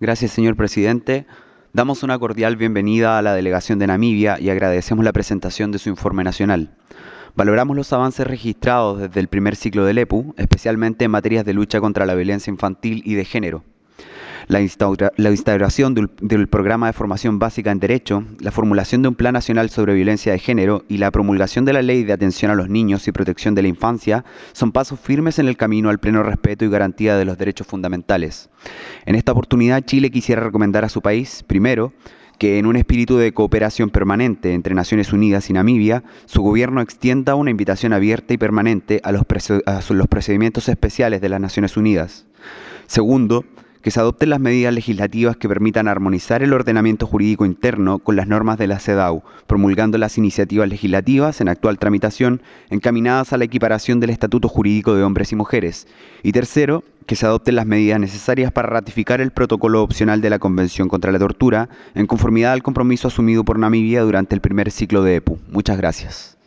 Gracias, señor presidente. Damos una cordial bienvenida a la delegación de Namibia y agradecemos la presentación de su informe nacional. Valoramos los avances registrados desde el primer ciclo del EPU, especialmente en materias de lucha contra la violencia infantil y de género. La instauración del programa de formación básica en Derecho, la formulación de un Plan Nacional sobre Violencia de Género y la promulgación de la Ley de Atención a los Niños y Protección de la Infancia son pasos firmes en el camino al pleno respeto y garantía de los derechos fundamentales. En esta oportunidad, Chile quisiera recomendar a su país, primero, que en un espíritu de cooperación permanente entre Naciones Unidas y Namibia, su gobierno extienda una invitación abierta y permanente a los procedimientos especiales de las Naciones Unidas. Segundo, que se adopten las medidas legislativas que permitan armonizar el ordenamiento jurídico interno con las normas de la CEDAW, promulgando las iniciativas legislativas en actual tramitación encaminadas a la equiparación del estatuto jurídico de hombres y mujeres. Y tercero, que se adopten las medidas necesarias para ratificar el protocolo opcional de la Convención contra la Tortura en conformidad al compromiso asumido por Namibia durante el primer ciclo de EPU. Muchas gracias.